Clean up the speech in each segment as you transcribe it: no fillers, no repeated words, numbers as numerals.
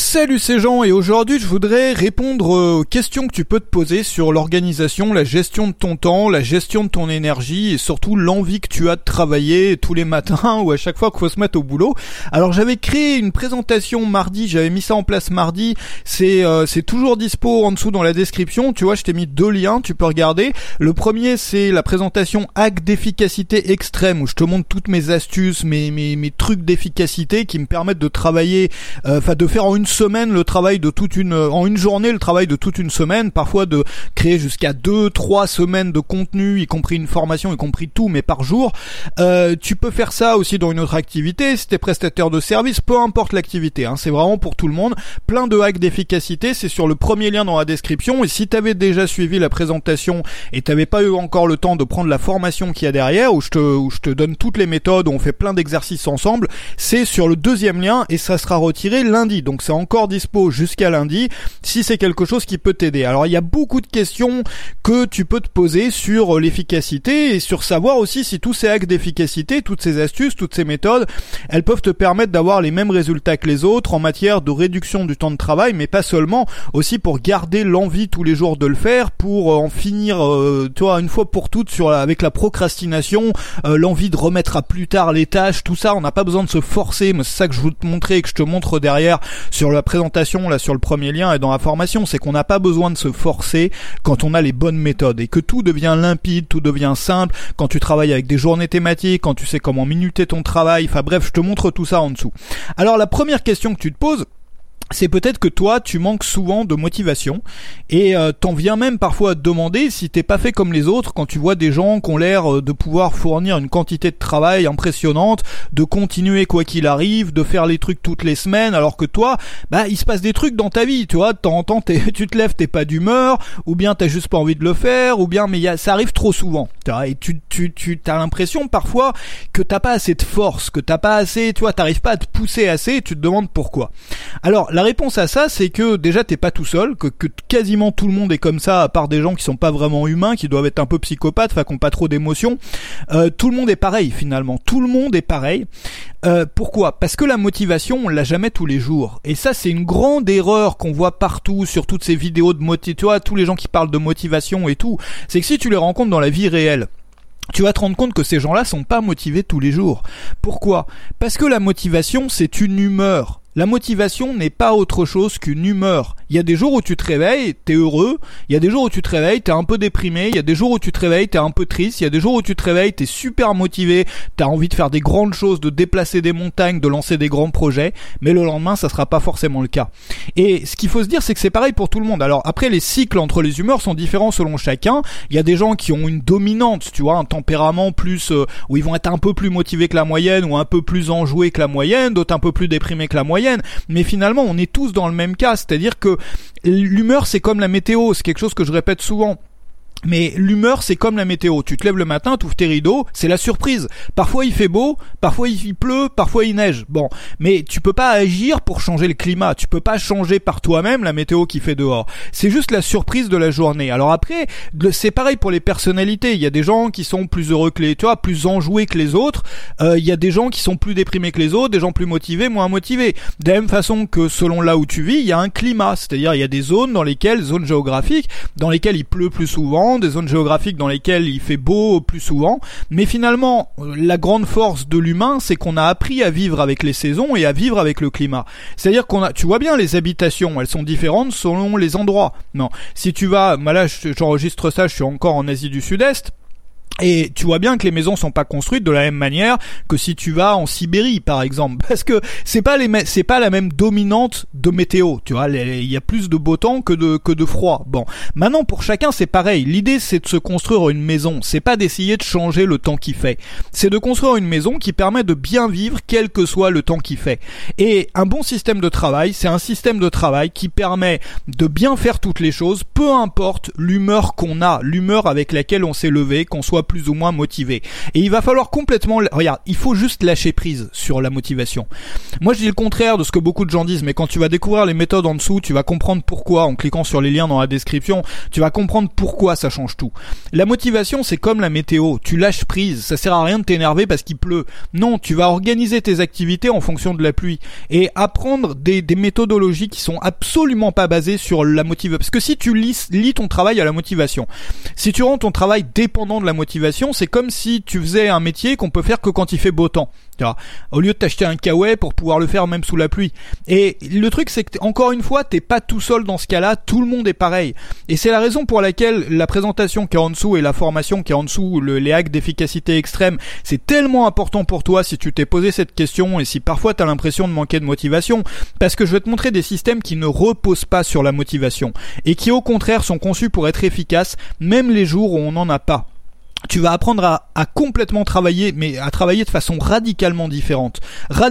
Salut, c'est Jean et aujourd'hui je voudrais répondre aux questions que tu peux te poser sur l'organisation, la gestion de ton temps, la gestion de ton énergie et surtout l'envie que tu as de travailler tous les matins ou à chaque fois qu'il faut se mettre au boulot. Alors j'avais créé une présentation mardi, j'avais mis ça en place mardi, c'est toujours dispo en dessous dans la description, tu vois je t'ai mis 2 liens, tu peux regarder. Le premier c'est la présentation hack d'efficacité extrême où je te montre toutes mes astuces, mes trucs d'efficacité qui me permettent de travailler, de faire en une semaine le travail de en une journée le travail de toute une semaine, parfois de créer jusqu'à 2-3 semaines de contenu, y compris une formation, y compris tout, mais par jour. Tu peux faire ça aussi dans une autre activité, si t'es prestataire de service, peu importe l'activité, hein, c'est vraiment pour tout le monde. Plein de hacks d'efficacité, c'est sur le premier lien dans la description, et si t'avais déjà suivi la présentation et t'avais pas eu encore le temps de prendre la formation qu'il y a derrière, où je te donne toutes les méthodes, où on fait plein d'exercices ensemble, c'est sur le deuxième lien et ça sera retiré lundi, donc c'est encore dispo jusqu'à lundi si c'est quelque chose qui peut t'aider. Alors il y a beaucoup de questions que tu peux te poser sur l'efficacité et sur savoir aussi si tous ces hacks d'efficacité, toutes ces astuces, toutes ces méthodes, elles peuvent te permettre d'avoir les mêmes résultats que les autres en matière de réduction du temps de travail, mais pas seulement, aussi pour garder l'envie tous les jours de le faire, pour en finir une fois pour toutes avec la procrastination, l'envie de remettre à plus tard les tâches, tout ça, on n'a pas besoin de se forcer, mais c'est ça que je veux te montrer et que je te montre derrière sur la présentation, là sur le premier lien et dans la formation, c'est qu'on n'a pas besoin de se forcer quand on a les bonnes méthodes et que tout devient limpide, tout devient simple quand tu travailles avec des journées thématiques, quand tu sais comment minuter ton travail, enfin bref, je te montre tout ça en dessous. Alors la première question que tu te poses, c'est peut-être que toi, tu manques souvent de motivation et t'en viens même parfois à te demander si t'es pas fait comme les autres quand tu vois des gens qui ont l'air de pouvoir fournir une quantité de travail impressionnante, de continuer quoi qu'il arrive, de faire les trucs toutes les semaines, alors que toi, il se passe des trucs dans ta vie, tu vois, de temps en temps tu te lèves, t'es pas d'humeur, ou bien t'as juste pas envie de le faire, ou bien ça arrive trop souvent, tu vois, et tu t'as l'impression parfois que t'as pas assez de force, que t'as pas assez, tu vois, t'arrives pas à te pousser assez, et tu te demandes pourquoi. Alors la réponse à ça, c'est que déjà t'es pas tout seul, que quasiment tout le monde est comme ça, à part des gens qui sont pas vraiment humains, qui doivent être un peu psychopathes, qui ont pas trop d'émotions. Tout le monde est pareil finalement, tout le monde est pareil. Pourquoi ? Parce que la motivation, on l'a jamais tous les jours. Et ça, c'est une grande erreur qu'on voit partout sur toutes ces vidéos de motivation, tu vois, tous les gens qui parlent de motivation et tout. C'est que si tu les rencontres dans la vie réelle, tu vas te rendre compte que ces gens-là sont pas motivés tous les jours. Pourquoi ? Parce que la motivation, c'est une humeur. La motivation n'est pas autre chose qu'une humeur. Il y a des jours où tu te réveilles, t'es heureux. Il y a des jours où tu te réveilles, t'es un peu déprimé. Il y a des jours où tu te réveilles, t'es un peu triste. Il y a des jours où tu te réveilles, t'es super motivé. T'as envie de faire des grandes choses, de déplacer des montagnes, de lancer des grands projets. Mais le lendemain, ça sera pas forcément le cas. Et ce qu'il faut se dire, c'est que c'est pareil pour tout le monde. Alors après, les cycles entre les humeurs sont différents selon chacun. Il y a des gens qui ont une dominante, tu vois, un tempérament plus, où ils vont être un peu plus motivés que la moyenne, ou un peu plus enjoués que la moyenne, d'autres un peu plus déprimés que la moyenne. Mais finalement, on est tous dans le même cas, c'est-à-dire que l'humeur, c'est comme la météo, c'est quelque chose que je répète souvent. Mais l'humeur, c'est comme la météo. Tu te lèves le matin, tu ouvres tes rideaux, c'est la surprise. Parfois il fait beau, parfois il pleut, parfois il neige. Bon, mais tu peux pas agir pour changer le climat. Tu peux pas changer par toi-même la météo qui fait dehors. C'est juste la surprise de la journée. Alors après, c'est pareil pour les personnalités. Il y a des gens qui sont plus heureux que plus enjoués que les autres. Il y a des gens qui sont plus déprimés que les autres, des gens plus motivés, moins motivés. De la même façon que selon là où tu vis, il y a un climat. C'est-à-dire il y a des zones zones géographiques, dans lesquelles il pleut plus souvent, des zones géographiques dans lesquelles il fait beau plus souvent, mais finalement la grande force de l'humain, c'est qu'on a appris à vivre avec les saisons et à vivre avec le climat. C'est-à-dire tu vois bien, les habitations, elles sont différentes selon les endroits. Non, si tu vas, là j'enregistre ça, je suis encore en Asie du Sud-Est. Et tu vois bien que les maisons sont pas construites de la même manière que si tu vas en Sibérie, par exemple. Parce que c'est pas la même dominante de météo. Tu vois, il y a plus de beau temps que de froid. Bon. Maintenant, pour chacun, c'est pareil. L'idée, c'est de se construire une maison. C'est pas d'essayer de changer le temps qu'il fait. C'est de construire une maison qui permet de bien vivre quel que soit le temps qu'il fait. Et un bon système de travail, c'est un système de travail qui permet de bien faire toutes les choses, peu importe l'humeur qu'on a, l'humeur avec laquelle on s'est levé, qu'on soit plus ou moins motivé. Et il va falloir complètement, regarde, il faut juste lâcher prise sur la motivation. Moi je dis le contraire de ce que beaucoup de gens disent, mais quand tu vas découvrir les méthodes en dessous, tu vas comprendre pourquoi, en cliquant sur les liens dans la description, tu vas comprendre pourquoi ça change tout. La motivation, c'est comme la météo, tu lâches prise, ça sert à rien de t'énerver parce qu'il pleut. Non, tu vas organiser tes activités en fonction de la pluie et apprendre des méthodologies qui sont absolument pas basées sur la motivation. Parce que si tu lis ton travail à la motivation, si tu rends ton travail dépendant de la motivation, c'est comme si tu faisais un métier qu'on peut faire que quand il fait beau temps. Au lieu de t'acheter un kawaii pour pouvoir le faire même sous la pluie. Et le truc c'est que encore une fois t'es pas tout seul dans ce cas-là, tout le monde est pareil. Et c'est la raison pour laquelle la présentation qui est en dessous et la formation qui est en dessous, les hacks d'efficacité extrême, c'est tellement important pour toi si tu t'es posé cette question et si parfois t'as l'impression de manquer de motivation, parce que je vais te montrer des systèmes qui ne reposent pas sur la motivation et qui au contraire sont conçus pour être efficaces même les jours où on n'en a pas. Tu vas apprendre à complètement travailler, mais à travailler de façon radicalement différente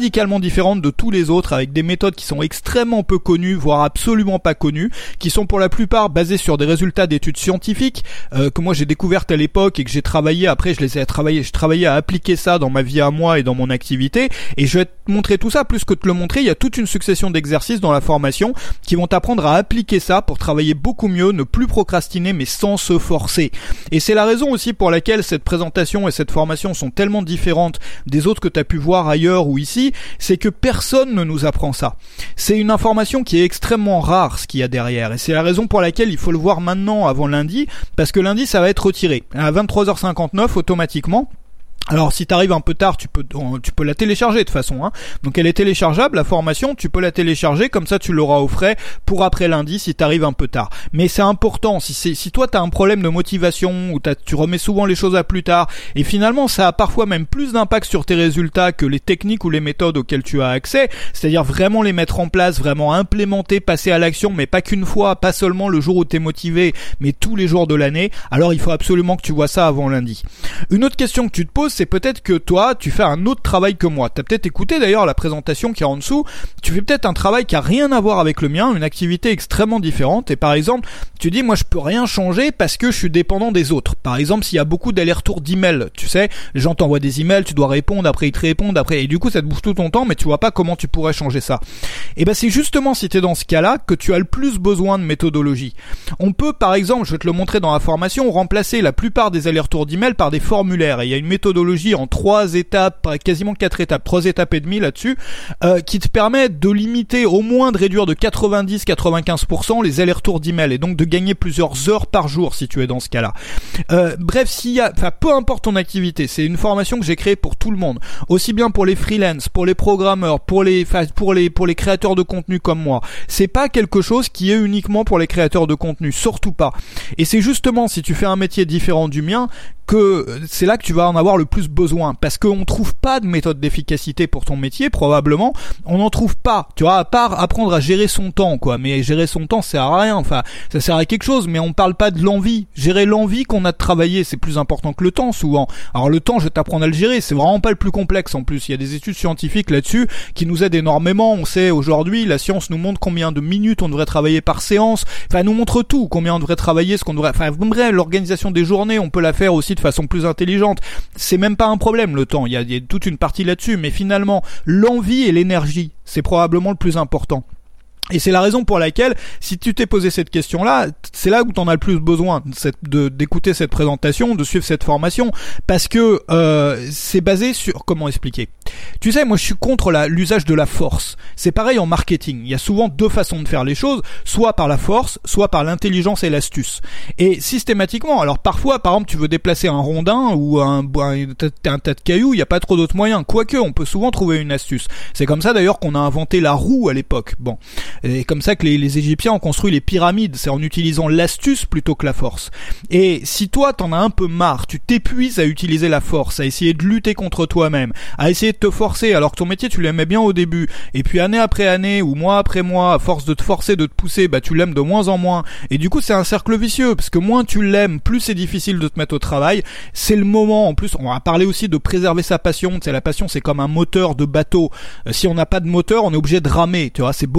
de tous les autres, avec des méthodes qui sont extrêmement peu connues, voire absolument pas connues, qui sont pour la plupart basées sur des résultats d'études scientifiques que moi j'ai découvertes à l'époque et que j'ai travaillé. Après, je travaillais à appliquer ça dans ma vie à moi et dans mon activité. Et je vais te montrer tout ça. Plus que te le montrer, il y a toute une succession d'exercices dans la formation qui vont t'apprendre à appliquer ça pour travailler beaucoup mieux, ne plus procrastiner, mais sans se forcer. Et c'est la raison aussi pour laquelle cette présentation et cette formation sont tellement différentes des autres que tu as pu voir ailleurs ou ici, c'est que personne ne nous apprend ça. C'est une information qui est extrêmement rare, ce qu'il y a derrière, et c'est la raison pour laquelle il faut le voir maintenant avant lundi, parce que lundi ça va être retiré à 23h59 automatiquement. Alors si t'arrives un peu tard, tu peux la télécharger de toute façon, hein. Donc elle est téléchargeable, la formation, tu peux la télécharger, comme ça tu l'auras au frais pour après lundi si t'arrives un peu tard. Mais c'est important, si toi t'as un problème de motivation ou tu remets souvent les choses à plus tard et finalement ça a parfois même plus d'impact sur tes résultats que les techniques ou les méthodes auxquelles tu as accès, c'est-à-dire vraiment les mettre en place, vraiment implémenter, passer à l'action, mais pas qu'une fois, pas seulement le jour où t'es motivé, mais tous les jours de l'année. Alors il faut absolument que tu vois ça avant lundi. Une autre question que tu te poses, c'est peut-être que toi, tu fais un autre travail que moi. T'as peut-être écouté d'ailleurs la présentation qui est en dessous. Tu fais peut-être un travail qui a rien à voir avec le mien, une activité extrêmement différente. Et par exemple, tu dis, moi je peux rien changer parce que je suis dépendant des autres. Par exemple, s'il y a beaucoup d'allers-retours d'emails, tu sais, les gens t'envoient des emails, tu dois répondre, après ils te répondent, après, et du coup ça te bouffe tout ton temps, mais tu vois pas comment tu pourrais changer ça. Et ben c'est justement si t'es dans ce cas-là que tu as le plus besoin de méthodologie. On peut, par exemple, je vais te le montrer dans la formation, remplacer la plupart des allers-retours d'emails par des formulaires. Et il y a une méthodologie en 3 étapes, quasiment 4 étapes, 3 étapes et demie là-dessus, qui te permet de limiter, au moins de réduire de 90-95% les allers-retours d'email et donc de gagner plusieurs heures par jour si tu es dans ce cas-là. Bref, peu importe ton activité, c'est une formation que j'ai créée pour tout le monde, aussi bien pour les freelances, pour les programmeurs, pour les créateurs de contenu comme moi. C'est pas quelque chose qui est uniquement pour les créateurs de contenu, surtout pas. Et c'est justement si tu fais un métier différent du mien que c'est là que tu vas en avoir le plus besoin, parce qu'on trouve pas de méthode d'efficacité pour ton métier, probablement, on n'en trouve pas, tu vois, à part apprendre à gérer son temps, quoi, mais gérer son temps, ça sert à rien, enfin, ça sert à quelque chose, mais on parle pas de l'envie, gérer l'envie qu'on a de travailler, c'est plus important que le temps, souvent. Alors le temps, je vais t'apprendre à le gérer, c'est vraiment pas le plus complexe, en plus, il y a des études scientifiques là-dessus, qui nous aident énormément, on sait, aujourd'hui, la science nous montre combien de minutes on devrait travailler par séance, enfin, elle nous montre tout, combien on devrait travailler, bref, l'organisation des journées, on peut la faire aussi de façon plus intelligente. C'est même pas un problème le temps, il y a toute une partie là-dessus, mais finalement l'envie et l'énergie, c'est probablement le plus important. Et c'est la raison pour laquelle, si tu t'es posé cette question-là, c'est là où t'en as le plus besoin d'écouter cette présentation, de suivre cette formation, parce que c'est basé sur, comment expliquer ? Tu sais, moi je suis contre l'usage de la force. C'est pareil en marketing. Il y a souvent deux façons de faire les choses, soit par la force, soit par l'intelligence et l'astuce. Et systématiquement, alors parfois, par exemple, tu veux déplacer un rondin ou un tas de cailloux, il n'y a pas trop d'autres moyens. Quoique, on peut souvent trouver une astuce. C'est comme ça d'ailleurs qu'on a inventé la roue à l'époque. Bon. Et comme ça que les Égyptiens ont construit les pyramides, c'est en utilisant l'astuce plutôt que la force. Et si toi t'en as un peu marre, tu t'épuises à utiliser la force, à essayer de lutter contre toi-même, à essayer de te forcer alors que ton métier tu l'aimais bien au début, et puis année après année ou mois après mois, à force de te forcer, de te pousser, bah tu l'aimes de moins en moins. Et du coup c'est un cercle vicieux, parce que moins tu l'aimes, plus c'est difficile de te mettre au travail. C'est le moment, en plus on va parler aussi de préserver sa passion. Tu sais, la passion c'est comme un moteur de bateau. Si on n'a pas de moteur, on est obligé de ramer, tu vois, c'est beaucoup plus difficile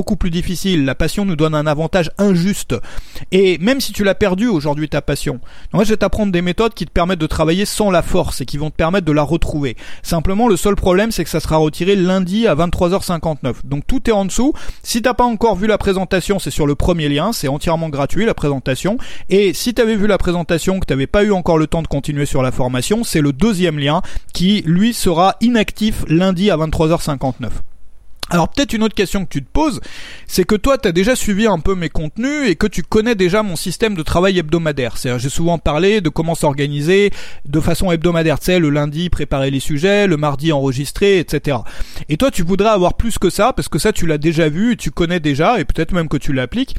difficile. La passion nous donne un avantage injuste. Et même si tu l'as perdu aujourd'hui ta passion, moi je vais t'apprendre des méthodes qui te permettent de travailler sans la force et qui vont te permettre de la retrouver. Simplement, le seul problème, c'est que ça sera retiré lundi à 23h59. Donc tout est en dessous. Si t'as pas encore vu la présentation, c'est sur le premier lien, c'est entièrement gratuit la présentation. Et si t'avais vu la présentation, que t'avais pas eu encore le temps de continuer sur la formation, c'est le deuxième lien qui, lui, sera inactif lundi à 23h59. Alors peut-être une autre question que tu te poses, c'est que toi tu as déjà suivi un peu mes contenus et que tu connais déjà mon système de travail hebdomadaire. C'est-à-dire j'ai souvent parlé de comment s'organiser de façon hebdomadaire, tu sais, le lundi préparer les sujets, le mardi enregistrer, etc. Et toi tu voudrais avoir plus que ça, parce que ça tu l'as déjà vu, et tu connais déjà, et peut-être même que tu l'appliques.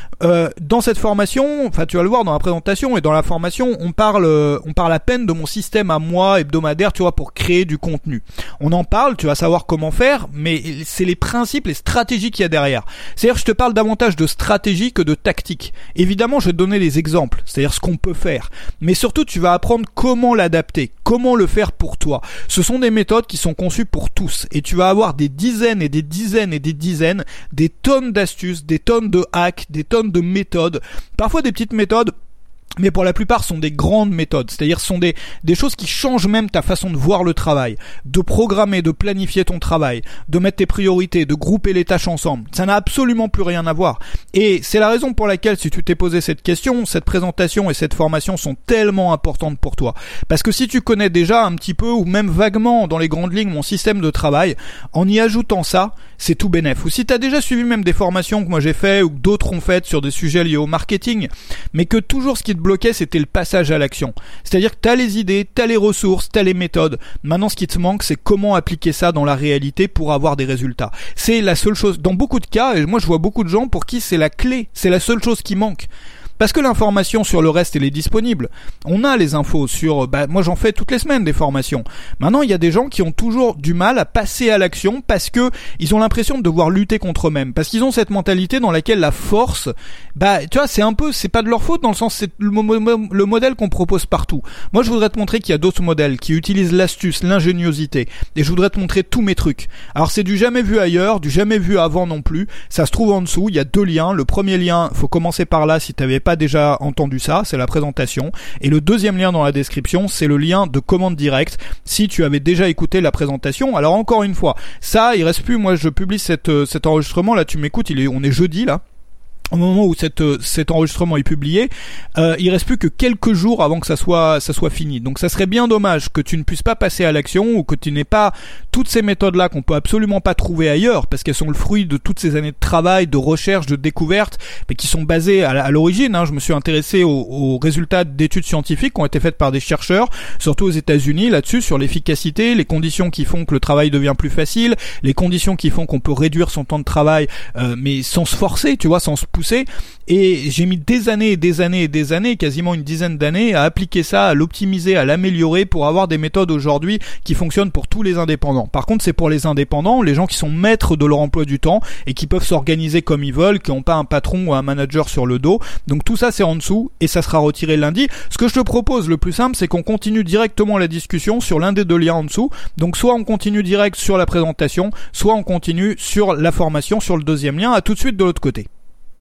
Dans cette formation, enfin tu vas le voir dans la présentation et dans la formation, on parle à peine de mon système à moi hebdomadaire, tu vois, pour créer du contenu. On en parle, tu vas savoir comment faire, mais c'est les principes, les stratégies qu'il y a derrière. C'est-à-dire je te parle davantage de stratégie que de tactique. Évidemment, je vais te donner des exemples, c'est-à-dire ce qu'on peut faire, mais surtout tu vas apprendre comment l'adapter, comment le faire pour toi. Ce sont des méthodes qui sont conçues pour tous, et tu vas avoir des dizaines et des dizaines et des dizaines, des tonnes d'astuces, des tonnes de hacks, des tonnes de méthodes, parfois des petites méthodes, mais pour la plupart sont des grandes méthodes, c'est-à-dire sont des choses qui changent même ta façon de voir le travail, de programmer, de planifier ton travail, de mettre tes priorités, de grouper les tâches ensemble. Ça n'a absolument plus rien à voir. Et c'est la raison pour laquelle, si tu t'es posé cette question, cette présentation et cette formation sont tellement importantes pour toi. Parce que si tu connais déjà un petit peu ou même vaguement dans les grandes lignes mon système de travail, en y ajoutant ça, c'est tout bénef. Ou si tu as déjà suivi même des formations que moi j'ai fait ou que d'autres ont faites sur des sujets liés au marketing, mais que toujours ce qui te bloquait, c'était le passage à l'action. C'est-à-dire que t'as les idées, t'as les ressources, t'as les méthodes. Maintenant, ce qui te manque, c'est comment appliquer ça dans la réalité pour avoir des résultats. C'est la seule chose. Dans beaucoup de cas, et moi je vois beaucoup de gens pour qui c'est la clé, c'est la seule chose qui manque. Parce que l'information sur le reste, elle est disponible. On a les infos sur... moi j'en fais toutes les semaines des formations. Maintenant, il y a des gens qui ont toujours du mal à passer à l'action parce que ils ont l'impression de devoir lutter contre eux-mêmes. Parce qu'ils ont cette mentalité dans laquelle la force... tu vois, c'est pas de leur faute dans le sens... C'est le modèle qu'on propose partout. Moi, je voudrais te montrer qu'il y a d'autres modèles qui utilisent l'astuce, l'ingéniosité. Et je voudrais te montrer tous mes trucs. Alors, c'est du jamais vu ailleurs, du jamais vu avant non plus. Ça se trouve en dessous, il y a 2 liens. Le premier lien, faut commencer par là si t'avais pas déjà entendu ça, c'est la présentation, et le deuxième lien dans la description, c'est le lien de commande directe si tu avais déjà écouté la présentation. Alors encore une fois, ça il reste plus, moi je publie cet enregistrement là, tu m'écoutes, on est jeudi là. Au moment où cet enregistrement est publié, il reste plus que quelques jours avant que ça soit fini. Donc ça serait bien dommage que tu ne puisses pas passer à l'action ou que tu n'aies pas toutes ces méthodes-là qu'on peut absolument pas trouver ailleurs parce qu'elles sont le fruit de toutes ces années de travail, de recherche, de découverte, mais qui sont basées à l'origine. Je me suis intéressé aux résultats d'études scientifiques qui ont été faites par des chercheurs, surtout aux États-Unis, là-dessus, sur l'efficacité, les conditions qui font que le travail devient plus facile, les conditions qui font qu'on peut réduire son temps de travail, mais sans se forcer, tu vois, sans se pousser. Et j'ai mis des années et des années et des années, quasiment une dizaine d'années, à appliquer ça, à l'optimiser, à l'améliorer pour avoir des méthodes aujourd'hui qui fonctionnent pour tous les indépendants. Par contre, c'est pour les indépendants, les gens qui sont maîtres de leur emploi du temps et qui peuvent s'organiser comme ils veulent, qui n'ont pas un patron ou un manager sur le dos. Donc tout ça, c'est en dessous et ça sera retiré lundi. Ce que je te propose, le plus simple, c'est qu'on continue directement la discussion sur l'un des 2 liens en dessous. Donc soit on continue direct sur la présentation, soit on continue sur la formation sur le deuxième lien. À tout de suite de l'autre côté.